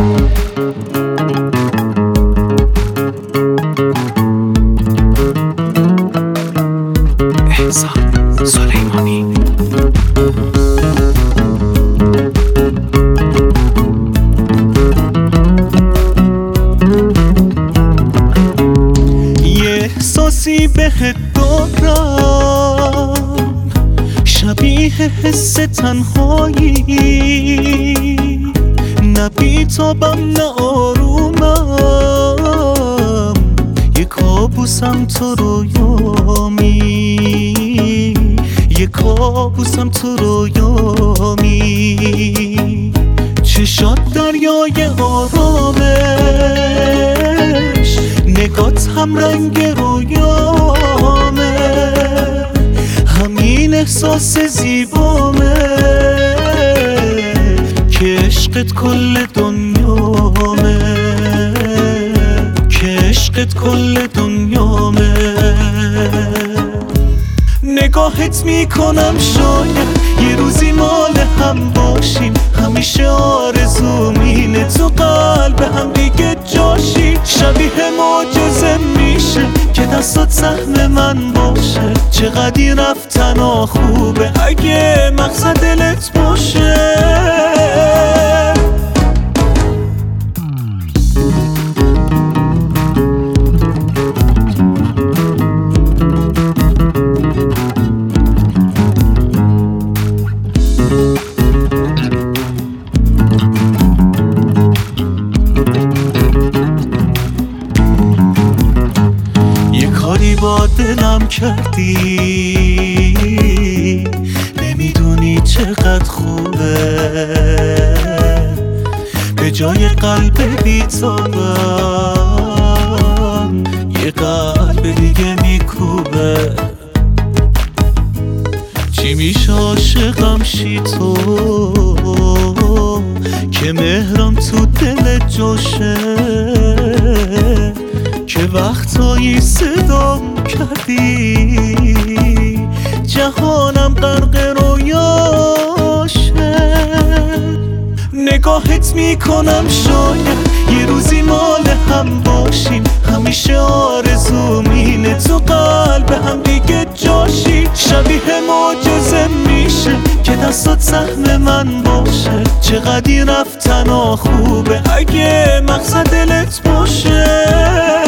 احسان سلیمانی. یه احساسی بهت دارم شبیه حس تنهایی، نه بیتابم نه آرومم، یه کابوسم تو رویامی، یه کابوسم تو رویامی. چشات دریای آرامش، نگات هم رنگ رویامه، همین احساس زیبامه که عشقت کل دنیامه، که عشقت کل دنیامه. نگاهت میکنم شاید یه روزی مال هم باشیم، همیشه آرزوم اینه تو قلب هم دیگه جاشی. شبیه معجزه میشه که دستات سهم من باشه، چقدر این رفتن خوبه اگه مقصد دلت باشه. کاری با دلم کردی نمیدونی چقدر خوبه، به جای قلب بی‌تابم یه قلب دیگه میکوبه. چی میشه عاشقم شی تو که مهرم تو دل جوشه، که وقتایی صدام کردی جهانم غرق رویاشه. نگاهت میکنم شاید یه روزی مال هم باشیم، همیشه آرزوم اینه تو قلب هم دیگه جاشی. شبیه معجزه میشه که دستات سهم من باشه، چقدر این رفتن خوبه اگه مقصد دلت باشه.